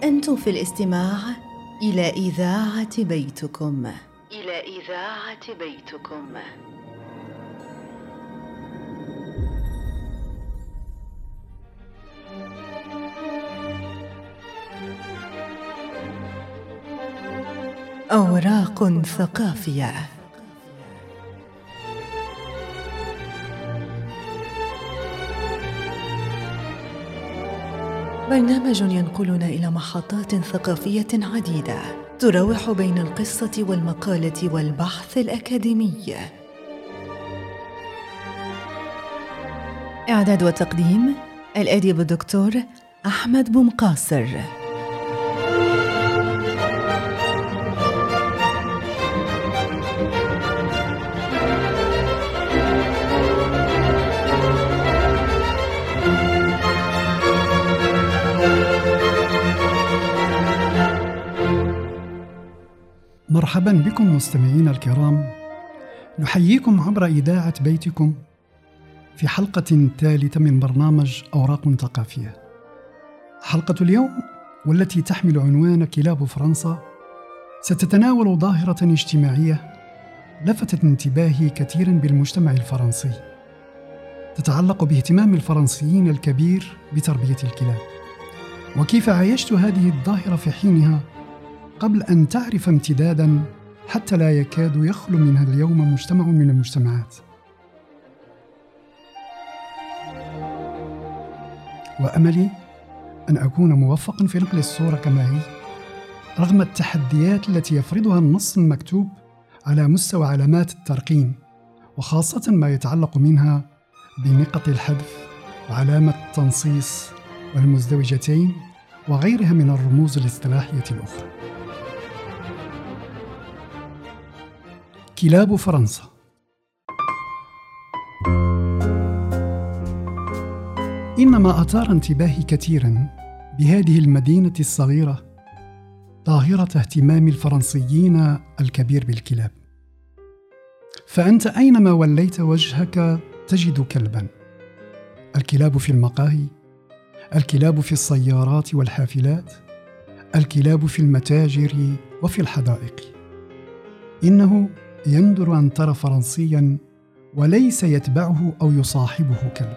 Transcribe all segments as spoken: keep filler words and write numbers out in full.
أنتم في الاستماع إلى إذاعة بيتكم. إلى إذاعة بيتكم. أوراق ثقافية. برنامج ينقلنا إلى محطات ثقافية عديدة تروح بين القصة والمقالة والبحث الأكاديمي. إعداد وتقديم الأديب الدكتور أحمد بومقاصر. مرحبا بكم مستمعينا الكرام، نحييكم عبر إذاعة بيتكم في حلقة ثالثة من برنامج أوراق ثقافية. حلقة اليوم والتي تحمل عنوان كلاب فرنسا ستتناول ظاهرة اجتماعية لفتت انتباهي كثيرا بالمجتمع الفرنسي، تتعلق باهتمام الفرنسيين الكبير بتربية الكلاب، وكيف عايشت هذه الظاهرة في حينها قبل أن تعرف امتدادا حتى لا يكاد يخلو منها اليوم مجتمع من المجتمعات. وأملي أن أكون موفقا في نقل الصورة كما هي رغم التحديات التي يفرضها النص المكتوب على مستوى علامات الترقيم، وخاصة ما يتعلق منها بنقط الحذف وعلامة التنصيص والمزدوجتين وغيرها من الرموز الاصطلاحية الأخرى. كلاب فرنسا. إنما أثار انتباهي كثيرا بهذه المدينة الصغيرة ظاهرة اهتمام الفرنسيين الكبير بالكلاب. فأنت أينما وليت وجهك تجد كلبا، الكلاب في المقاهي، الكلاب في السيارات والحافلات، الكلاب في المتاجر وفي الحدائق. إنه يندر أن ترى فرنسيا وليس يتبعه أو يصاحبه كلب.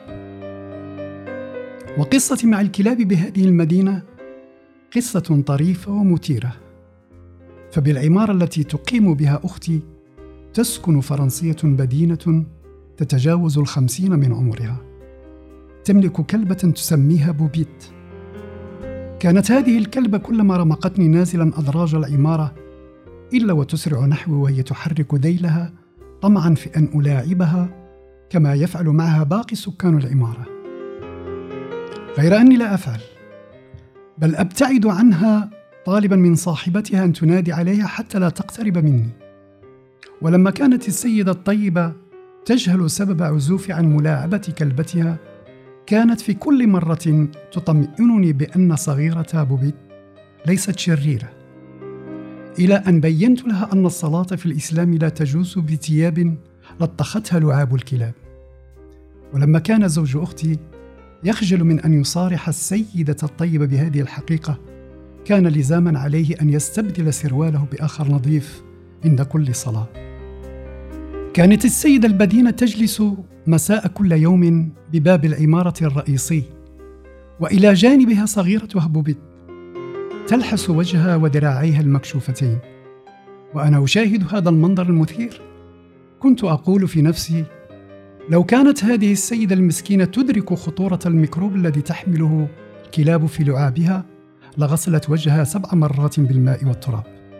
وقصتي مع الكلاب بهذه المدينة قصة طريفة ومثيرة. فبالعمارة التي تقيم بها أختي تسكن فرنسية بدينة تتجاوز الخمسين من عمرها، تملك كلبة تسميها بوبيت. كانت هذه الكلبة كلما رمقتني نازلا أدراج العمارة إلا وتسرع نحوي وهي تحرك ذيلها طمعا في أن ألاعبها كما يفعل معها باقي سكان العمارة، غير أني لا أفعل، بل أبتعد عنها طالبا من صاحبتها أن تنادي عليها حتى لا تقترب مني. ولما كانت السيدة الطيبة تجهل سبب عزوفي عن ملاعبة كلبتها، كانت في كل مرة تطمئنني بأن صغيرتها بوبيت ليست شريرة، إلى أن بينت لها أن الصلاة في الإسلام لا تجوز بثياب لطختها لعاب الكلاب. ولما كان زوج أختي يخجل من أن يصارح السيدة الطيبة بهذه الحقيقة، كان لزاما عليه أن يستبدل سرواله بآخر نظيف عند كل صلاة. كانت السيدة البدينة تجلس مساء كل يوم بباب العمارة الرئيسي، وإلى جانبها صغيرتها بوبيت تلحس وجهها وذراعيها المكشوفتين. وأنا أشاهد هذا المنظر المثير كنت أقول في نفسي: لو كانت هذه السيدة المسكينة تدرك خطورة الميكروب الذي تحمله الكلاب في لعابها لغسلت وجهها سبع مرات بالماء والتراب.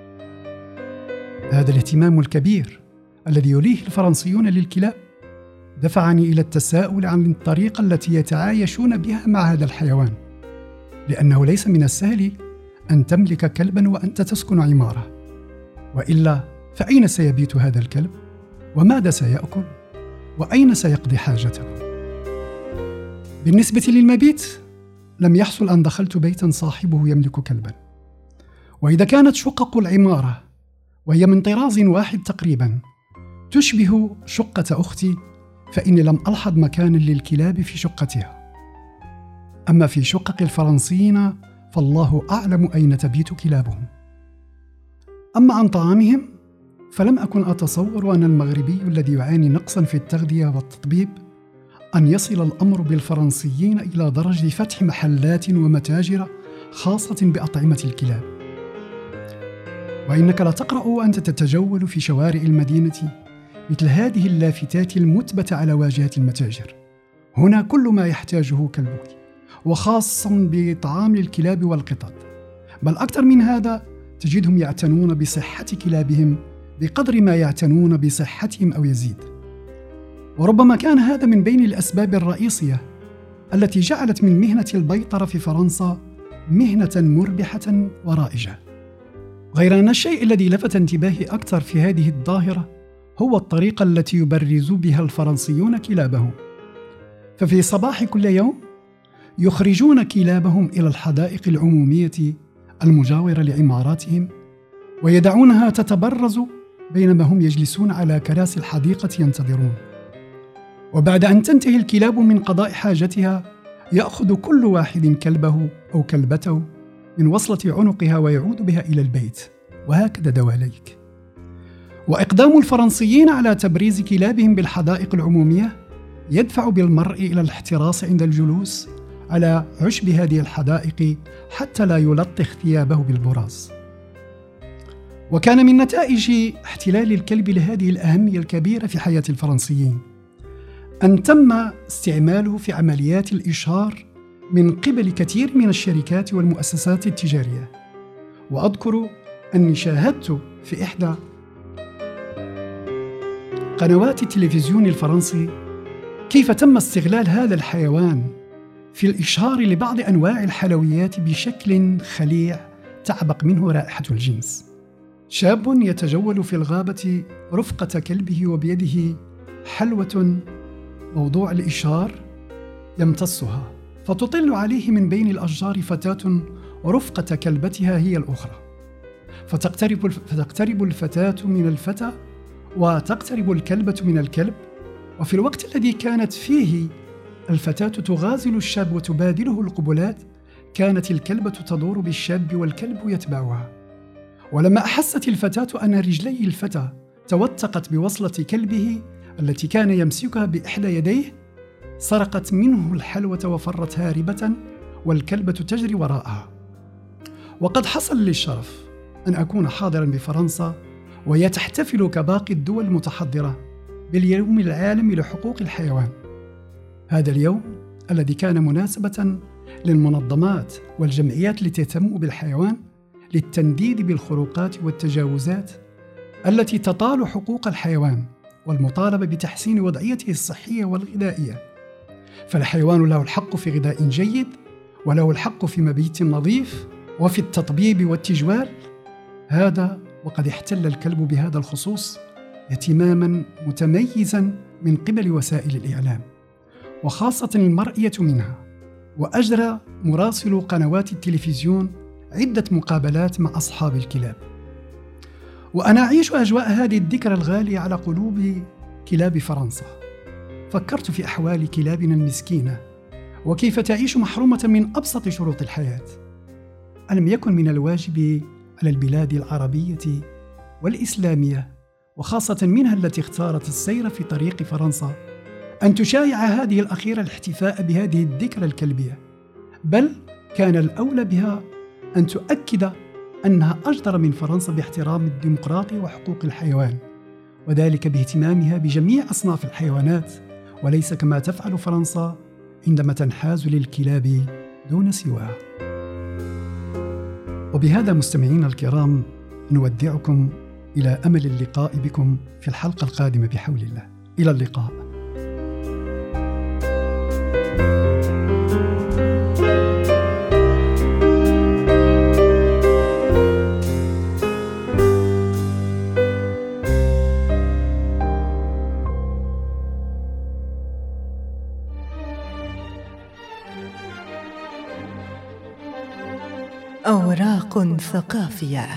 هذا الاهتمام الكبير الذي يليه الفرنسيون للكلاب دفعني إلى التساؤل عن الطريقة التي يتعايشون بها مع هذا الحيوان، لأنه ليس من السهل أن تملك كلبا وأنت تسكن عمارة، وإلا فأين سيبيت هذا الكلب؟ وماذا سيأكل؟ وأين سيقضي حاجته؟ بالنسبة للمبيت لم يحصل أن دخلت بيتا صاحبه يملك كلبا، وإذا كانت شقق العمارة وهي من طراز واحد تقريبا تشبه شقة أختي، فإني لم ألحظ مكانا للكلاب في شقتها. أما في شقق الفرنسيين فالله أعلم أين تبيت كلابهم. أما عن طعامهم فلم أكن أتصور أن المغربي الذي يعاني نقصا في التغذية والتطبيب أن يصل الأمر بالفرنسيين إلى درجة فتح محلات ومتاجر خاصة بأطعمة الكلاب. وإنك لا تقرأ وأنت تتجول في شوارع المدينة مثل هذه اللافتات المثبتة على واجهات المتاجر: هنا كل ما يحتاجه كلبك، وخاصة بطعام الكلاب والقطط. بل أكثر من هذا، تجدهم يعتنون بصحة كلابهم بقدر ما يعتنون بصحتهم أو يزيد. وربما كان هذا من بين الأسباب الرئيسية التي جعلت من مهنة البيطرة في فرنسا مهنة مربحة ورائجة. غير أن الشيء الذي لفت انتباهي أكثر في هذه الظاهرة هو الطريقة التي يبرز بها الفرنسيون كلابهم. ففي صباح كل يوم يخرجون كلابهم إلى الحدائق العمومية المجاورة لعماراتهم، ويدعونها تتبرز بينما هم يجلسون على كراسي الحديقة ينتظرون. وبعد أن تنتهي الكلاب من قضاء حاجتها، يأخذ كل واحد كلبه أو كلبته من وصلة عنقها ويعود بها إلى البيت، وهكذا دواليك. وإقدام الفرنسيين على تبريز كلابهم بالحدائق العمومية يدفع بالمرء إلى الاحتراس عند الجلوس على عشب هذه الحدائق حتى لا يلطخ ثيابه بالبراز. وكان من نتائج احتلال الكلب لهذه الأهمية الكبيرة في حياة الفرنسيين أن تم استعماله في عمليات الإشهار من قبل كثير من الشركات والمؤسسات التجارية. وأذكر أني شاهدت في إحدى قنوات التلفزيون الفرنسي كيف تم استغلال هذا الحيوان في الإشهار لبعض أنواع الحلويات بشكل خليع تعبق منه رائحة الجنس. شاب يتجول في الغابة رفقة كلبه وبيده حلوة موضوع الإشهار يمتصها، فتطل عليه من بين الأشجار فتاة ورفقة كلبتها هي الأخرى، فتقترب فتقترب الفتاة من الفتى وتقترب الكلبة من الكلب. وفي الوقت الذي كانت فيه الفتاة تغازل الشاب وتبادله القبلات، كانت الكلبة تدور بالشاب والكلب يتبعها. ولما أحست الفتاة أن رجلي الفتى توثقت بوصلة كلبه التي كان يمسكها بإحدى يديه، سرقت منه الحلوة وفرت هاربة، والكلبة تجري وراءها. وقد حصل لي الشرف أن أكون حاضرا بفرنسا وهي تحتفل كباقي الدول المتحضرة باليوم العالمي لحقوق الحيوان. هذا اليوم الذي كان مناسبة للمنظمات والجمعيات التي تهتم بالحيوان للتنديد بالخروقات والتجاوزات التي تطال حقوق الحيوان، والمطالبة بتحسين وضعيته الصحية والغذائية. فالحيوان له الحق في غذاء جيد، وله الحق في مبيت نظيف، وفي التطبيب والتجوال. هذا وقد احتل الكلب بهذا الخصوص اهتماما متميزا من قبل وسائل الإعلام، وخاصة المرئية منها. وأجرى مراسل قنوات التلفزيون عدة مقابلات مع أصحاب الكلاب. وأنا أعيش أجواء هذه الذكرى الغالية على قلوب كلاب فرنسا. فكرت في أحوال كلابنا المسكينة، وكيف تعيش محرومة من أبسط شروط الحياة. ألم يكن من الواجب على البلاد العربية والإسلامية، وخاصة منها التي اختارت السير في طريق فرنسا، أن تشايع هذه الأخيرة الاحتفاء بهذه الذكرى الكلبية؟ بل كان الأولى بها أن تؤكد أنها أجدر من فرنسا باحترام الديمقراطية وحقوق الحيوان، وذلك باهتمامها بجميع أصناف الحيوانات، وليس كما تفعل فرنسا عندما تنحاز للكلاب دون سواها. وبهذا مستمعينا الكرام نودعكم إلى أمل اللقاء بكم في الحلقة القادمة بحول الله. إلى اللقاء. أوراق ثقافية.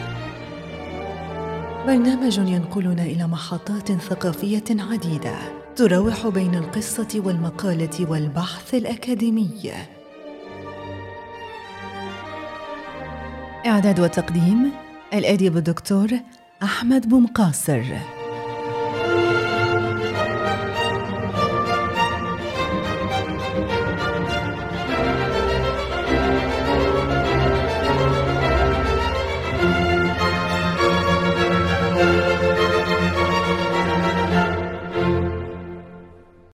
برنامج ينقلنا إلى محطات ثقافية عديدة تروح بين القصة والمقالة والبحث الأكاديمي. إعداد وتقديم الأديب الدكتور أحمد بومقاصر.